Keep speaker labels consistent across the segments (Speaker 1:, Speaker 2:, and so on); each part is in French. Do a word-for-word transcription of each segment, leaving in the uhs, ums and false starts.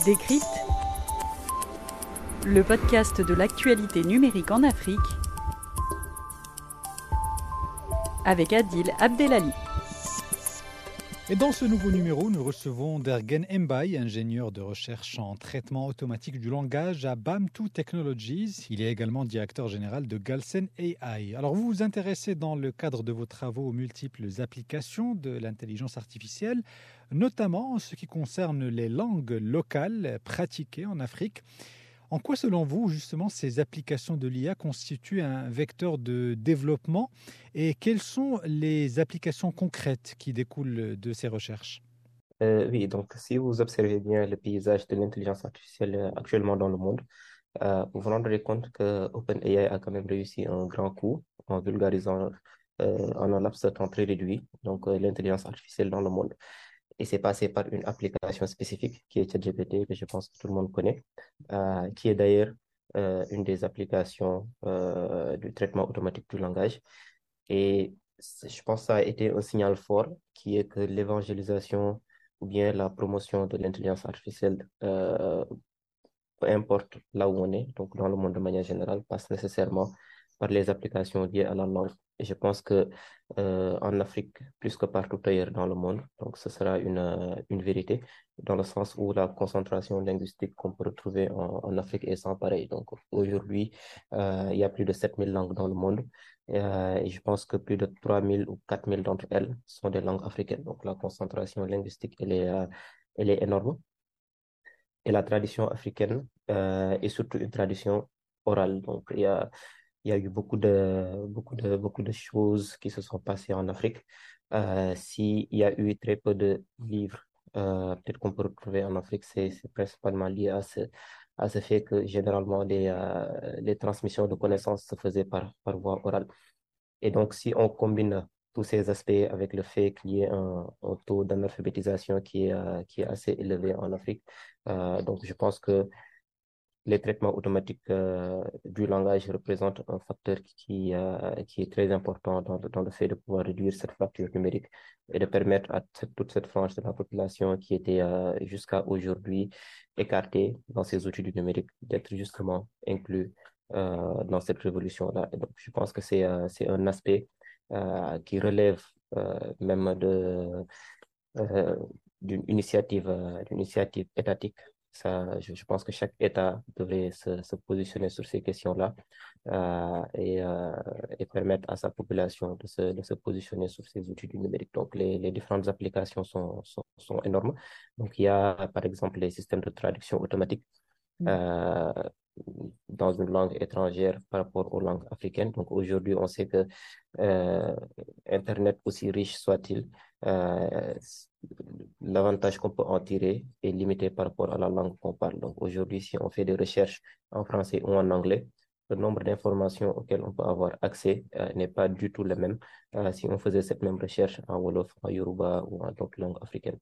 Speaker 1: Décrypte, le podcast de l'actualité numérique en Afrique avec Adil Abdelali.
Speaker 2: Et dans ce nouveau numéro, nous recevons Dergen Mbaye, ingénieur de recherche en traitement automatique du langage à Bantu Technologies. Il est également directeur général de Galsen A I. Alors vous vous intéressez dans le cadre de vos travaux aux multiples applications de l'intelligence artificielle, notamment en ce qui concerne les langues locales pratiquées en Afrique. En quoi, selon vous, justement, ces applications de l'I A constituent un vecteur de développement et quelles sont les applications concrètes qui découlent de ces recherches?
Speaker 3: Euh, oui, donc si vous observez bien le paysage de l'intelligence artificielle euh, actuellement dans le monde, euh, vous vous rendrez compte que OpenAI a quand même réussi un grand coup en vulgarisant euh, en un laps de temps très réduit donc euh, l'intelligence artificielle dans le monde. Et c'est passé par une application spécifique qui est ChatGPT, que je pense que tout le monde connaît, euh, qui est d'ailleurs euh, une des applications euh, du traitement automatique du langage. Et c'est- je pense que ça a été un signal fort qui est que l'évangélisation ou bien la promotion de l'intelligence artificielle, euh, peu importe là où on est, donc dans le monde de manière générale, passe nécessairement par les applications liées à la langue. Et je pense que euh, en Afrique, plus que partout ailleurs dans le monde, donc ce sera une, euh, une vérité, dans le sens où la concentration linguistique qu'on peut retrouver en, en Afrique est sans pareil. Donc aujourd'hui, euh, il y a plus de sept mille langues dans le monde. Euh, et je pense que plus de trois mille ou quatre mille d'entre elles sont des langues africaines. Donc la concentration linguistique, elle est, euh, elle est énorme. Et la tradition africaine euh, est surtout une tradition orale. Donc, il y a, il y a eu beaucoup de, beaucoup de, beaucoup de choses qui se sont passées en Afrique. Euh, s'il y a eu très peu de livres, euh, peut-être qu'on peut retrouver en Afrique, c'est, c'est principalement lié à ce, à ce fait que généralement les, euh, les transmissions de connaissances se faisaient par, par voie orale. Et donc, si on combine tous ces aspects avec le fait qu'il y ait un, un taux d'analphabétisation qui est, euh, qui est assez élevé en Afrique, euh, donc je pense que les traitements automatiques euh, du langage représentent un facteur qui, euh, qui est très important dans, le- dans le fait de pouvoir réduire cette fracture numérique et de permettre à cette- toute cette frange de la population qui était euh, jusqu'à aujourd'hui écartée dans ces outils du numérique d'être justement inclus euh, dans cette révolution-là. Et donc, je pense que c'est euh, c'est un aspect euh, qui relève euh, même de euh, d'une initiative, euh, d'une initiative étatique. Ça, je, je pense que chaque État devrait se, se positionner sur ces questions-là euh, et, euh, et permettre à sa population de se, de se positionner sur ces outils du numérique. Donc, les, les différentes applications sont, sont, sont énormes. Donc, il y a, par exemple, les systèmes de traduction automatique euh, dans une langue étrangère par rapport aux langues africaines. Donc aujourd'hui, on sait que euh, Internet, aussi riche soit-il, euh, l'avantage qu'on peut en tirer est limité par rapport à la langue qu'on parle. Donc aujourd'hui, si on fait des recherches en français ou en anglais, le nombre d'informations auxquelles on peut avoir accès euh, n'est pas du tout le même euh, si on faisait cette même recherche en Wolof, en Yoruba ou en d'autres langues africaines.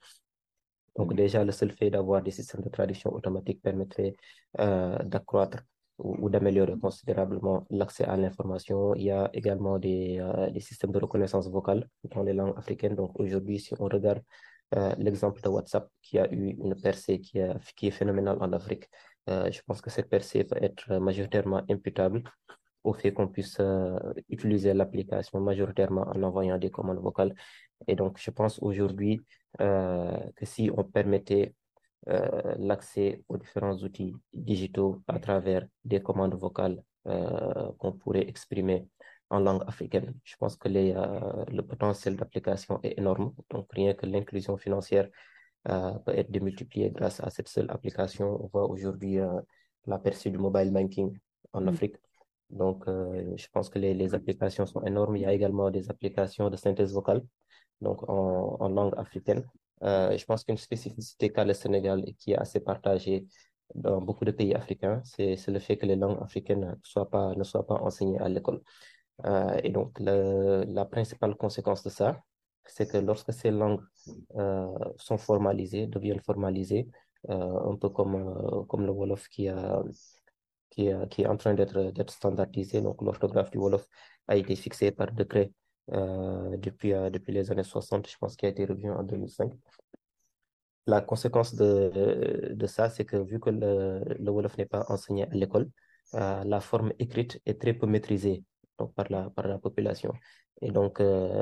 Speaker 3: Donc déjà, le seul fait d'avoir des systèmes de traduction automatique permettrait euh, d'accroître ou, ou d'améliorer considérablement l'accès à l'information. Il y a également des, euh, des systèmes de reconnaissance vocale dans les langues africaines. Donc aujourd'hui, si on regarde euh, l'exemple de WhatsApp qui a eu une percée qui, a- qui est phénoménale en Afrique, euh, je pense que cette percée peut être majoritairement imputable au fait qu'on puisse euh, utiliser l'application majoritairement en envoyant des commandes vocales. Et donc, je pense aujourd'hui euh, que si on permettait euh, l'accès aux différents outils digitaux à travers des commandes vocales euh, qu'on pourrait exprimer en langue africaine, je pense que les, euh, le potentiel d'application est énorme. Donc, rien que l'inclusion financière euh, peut être démultipliée grâce à cette seule application. On voit aujourd'hui euh, la percée du mobile banking en
Speaker 1: Mm.
Speaker 3: Afrique. Donc, euh, je pense que les, les applications sont énormes. Il y a également des applications de synthèse vocale, donc en, en langue africaine. Euh, je pense qu'une spécificité qu'a le Sénégal et qui est assez partagée dans beaucoup de pays africains, c'est, c'est le fait que les langues africaines ne soient pas, ne soient pas enseignées à l'école. Euh, et donc, le- la principale conséquence de ça, c'est que lorsque ces langues euh, sont formalisées, deviennent formalisées, euh, un peu comme, euh, comme le Wolof qui, a, qui, est- qui est en train d'être d'être standardisé. Donc, l'orthographe du Wolof a été fixée par décret euh, depuis, euh, depuis les années soixante, je pense qu'il a été revu en deux mille cinq. La conséquence de, de ça, c'est que vu que le, le Wolof n'est pas enseigné à l'école, euh, la forme écrite est très peu maîtrisée donc, par la, par la population. Et donc, euh,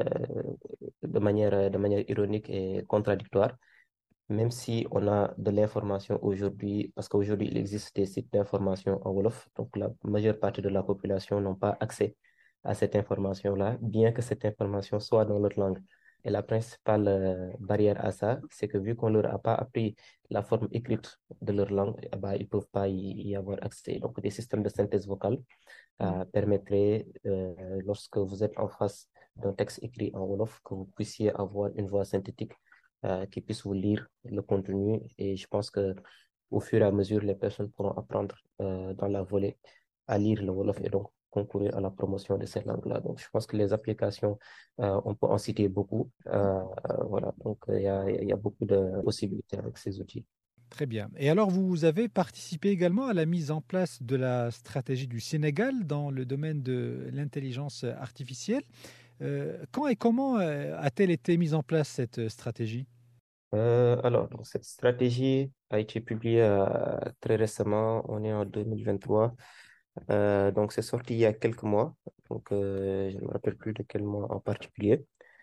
Speaker 3: de manière, de manière ironique et contradictoire, même si on a de l'information aujourd'hui, parce qu'aujourd'hui, il existe des sites d'information en Wolof, donc la majeure partie de la population n'ont pas accès à cette information-là, bien que cette information soit dans leur langue. Et la principale euh, barrière à ça, c'est que vu qu'on leur a pas appris la forme écrite de leur langue, eh ben, ils ne peuvent pas y, y avoir accès. Donc, des systèmes de synthèse vocale euh, permettraient, euh, lorsque vous êtes en face d'un texte écrit en Wolof, que vous puissiez avoir une voix synthétique euh, qui puisse vous lire le contenu. Et je pense que au fur et à mesure, les personnes pourront apprendre euh, dans la volée à lire le Wolof et donc concourir à la promotion de cette langue-là. Donc, je pense que les applications, euh, on peut en citer beaucoup. Euh, euh, voilà, donc il y a, il y a beaucoup de possibilités avec ces outils.
Speaker 2: Très bien. Et alors, vous avez participé également à la mise en place de la stratégie du Sénégal dans le domaine de l'intelligence artificielle. Euh, quand et comment euh, a-t-elle été mise en place cette stratégie?
Speaker 3: Euh, alors, donc, cette stratégie a été publiée euh, très récemment, on est en deux mille vingt-trois. Euh, donc, c'est sorti il y a quelques mois. Donc, euh, je ne me rappelle plus de quel mois en particulier.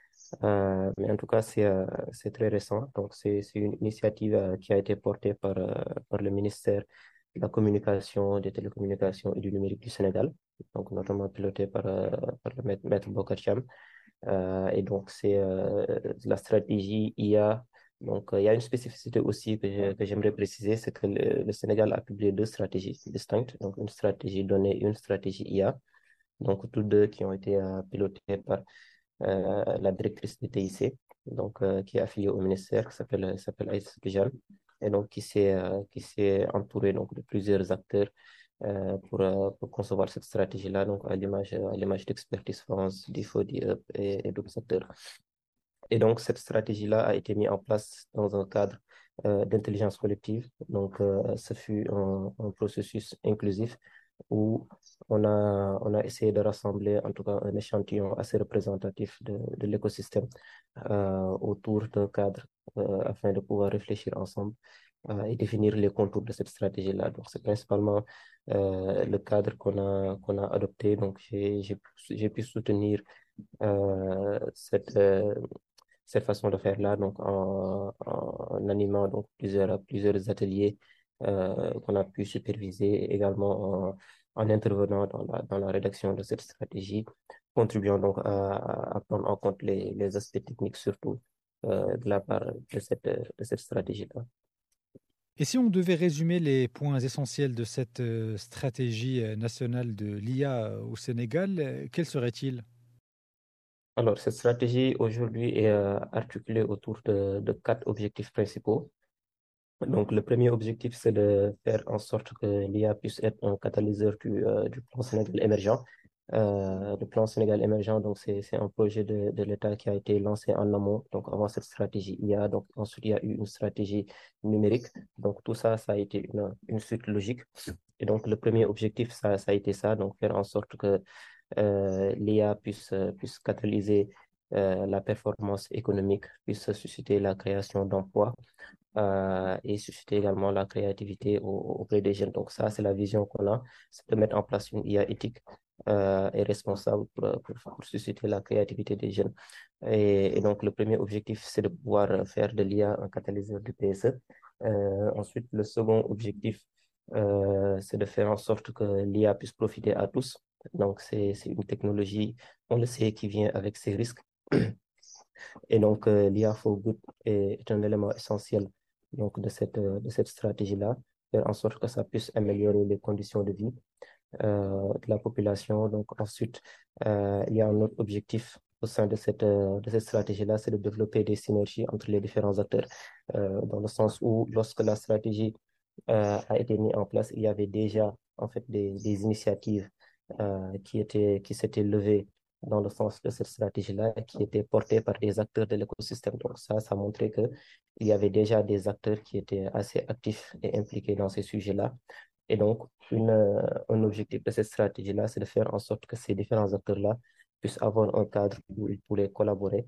Speaker 3: Euh, mais en tout cas, c'est euh, c'est très récent. Donc, c'est c'est une initiative euh, qui a été portée par, euh, par le ministère de la Communication, des Télécommunications et du Numérique du Sénégal. Donc, notamment piloté par, euh, par le maître, maître Bocar Thiam. Euh, et donc, c'est euh, la stratégie I A. Donc, euh, il y a une spécificité aussi que je- que j'aimerais préciser, c'est que le, le Sénégal a publié deux stratégies distinctes, donc une stratégie donnée et une stratégie I A. Donc, toutes deux qui ont été euh, pilotées par euh, la directrice du T I C, donc, euh, qui est affiliée au ministère, qui s'appelle s'appelle Aïssa Tijane, et donc qui s'est euh, qui s'est entourée donc, de plusieurs acteurs euh, pour, euh, pour concevoir cette stratégie-là, donc à l'image à l'image d'Expertise France, d'IFO, d'IEP et, et d'autres acteurs. Et donc, cette stratégie-là a été mise en place dans un cadre euh, d'intelligence collective. Donc, euh, ce fut un, un processus inclusif où on a, on a essayé de rassembler en tout cas un échantillon assez représentatif de, de l'écosystème euh, autour d'un cadre euh, afin de pouvoir réfléchir ensemble euh, et définir les contours de cette stratégie-là. Donc, c'est principalement euh, le cadre qu'on a, qu'on a adopté. Donc, j'ai, j'ai, pu- j'ai pu soutenir euh, cette, euh, cette façon de faire-là, donc en, en animant donc plusieurs, plusieurs ateliers euh, qu'on a pu superviser, et également en, en intervenant dans la, dans la rédaction de cette stratégie, contribuant donc à, à prendre en compte les, les aspects techniques surtout euh, de la part de cette, de cette stratégie-là.
Speaker 2: Et si on devait résumer les points essentiels de cette euh, stratégie euh, nationale de l'I A au Sénégal, euh, quels seraient-ils?
Speaker 3: Alors, cette stratégie aujourd'hui est euh, articulée autour de, de quatre objectifs principaux. Donc, le premier objectif, c'est de faire en sorte que l'I A puisse être un catalyseur du, euh, du plan Sénégal émergent. Euh, le plan Sénégal émergent, donc, c'est, c'est un projet de, de l'État qui a été lancé en amont, donc avant cette stratégie I A. Donc, ensuite, il y a eu une stratégie numérique. Donc, tout ça, ça a été une, une suite logique. Et donc, le premier objectif, ça, ça a été ça, donc faire en sorte que euh, l'I A puisse, euh, puisse catalyser euh, la performance économique, puisse susciter la création d'emplois euh, et susciter également la créativité au- auprès des jeunes. Donc ça, c'est la vision qu'on a, c'est de mettre en place une I A éthique euh, et responsable pour, pour, pour susciter la créativité des jeunes. Et, et donc le premier objectif, c'est de pouvoir faire de l'I A un catalyseur du P S E. Euh, ensuite, le second objectif, euh, c'est de faire en sorte que l'I A puisse profiter à tous. Donc c'est, c'est une technologie, on le sait, qui vient avec ses risques. Et donc, euh, l'I A for Good est, est un élément essentiel donc, de cette, euh, de cette stratégie-là, faire en sorte que ça puisse améliorer les conditions de vie euh, de la population. Donc, ensuite, euh, il y a un autre objectif au sein de cette, euh, de cette stratégie-là, c'est de développer des synergies entre les différents acteurs, euh, dans le sens où, lorsque la stratégie euh, a été mise en place, il y avait déjà en fait des, des initiatives euh, qui étaient, qui s'étaient levées dans le sens de cette stratégie-là, qui étaient portées par des acteurs de l'écosystème. Donc ça, ça montrait que il y avait déjà des acteurs qui étaient assez actifs et impliqués dans ces sujets-là. Et donc, une, euh, un objectif de cette stratégie-là, c'est de faire en sorte que ces différents acteurs-là puissent avoir un cadre où ils pourraient collaborer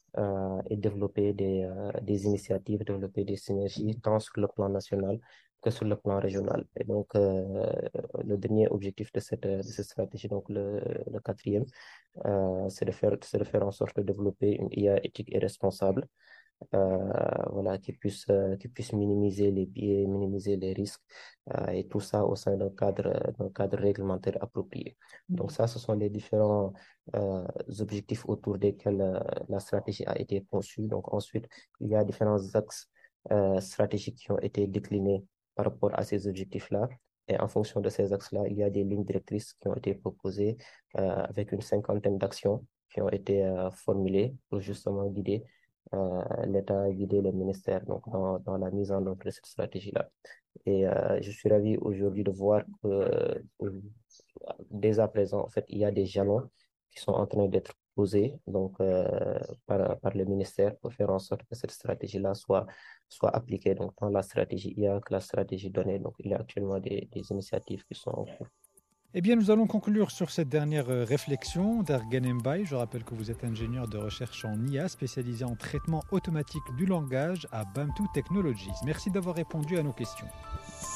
Speaker 3: euh, et développer des, euh, des initiatives, développer des synergies, tant sur le plan national que sur le plan régional. Et donc, euh, le dernier objectif de cette, de cette stratégie, donc le, le quatrième, euh, c'est de faire, c'est de faire en sorte de développer une I A éthique et responsable, euh, voilà, qui puisse, euh, qui puisse minimiser les biais, minimiser les risques, euh, et tout ça au sein d'un cadre, d'un cadre réglementaire approprié. Donc ça, ce sont les différents euh, objectifs autour desquels euh, la stratégie a été conçue. Donc ensuite, il y a différents axes euh, stratégiques qui ont été déclinés par rapport à ces objectifs-là. Et en fonction de ces axes-là, il y a des lignes directrices qui ont été proposées euh, avec une cinquantaine d'actions qui ont été euh, formulées pour justement guider euh, l'État, guider le ministère donc dans, dans la mise en œuvre de cette stratégie-là. Et euh, je suis ravi aujourd'hui de voir que euh, dès à présent, en fait, il y a des jalons qui sont en train d'être posés donc, euh, par, par le ministère pour faire en sorte que cette stratégie-là soit, soit appliquée donc, dans la stratégie I A que la stratégie donnée. Donc, il y a actuellement des, des initiatives qui sont en cours.
Speaker 2: Eh bien, nous allons conclure sur cette dernière euh, réflexion d'Ergen Mbaye. Je rappelle que vous êtes ingénieur de recherche en I A spécialisé en traitement automatique du langage à Bantu Technologies. Merci d'avoir répondu à nos questions.